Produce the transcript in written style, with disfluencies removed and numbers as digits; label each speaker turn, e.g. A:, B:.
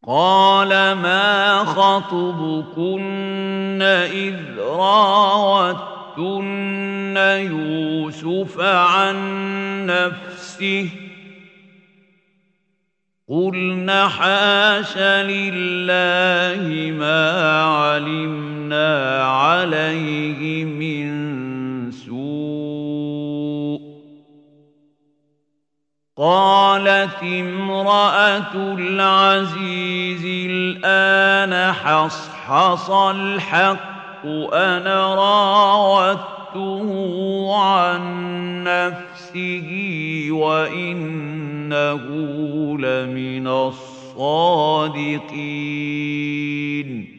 A: قال ما خطبكن إذ راوتن يوسف عن نفسه قلن حاش لله ما علمنا عليه من سوء قالت امرأة العزيز الآن حصحص الحق أنا راودته عن نفسه وإنه لمن الصادقين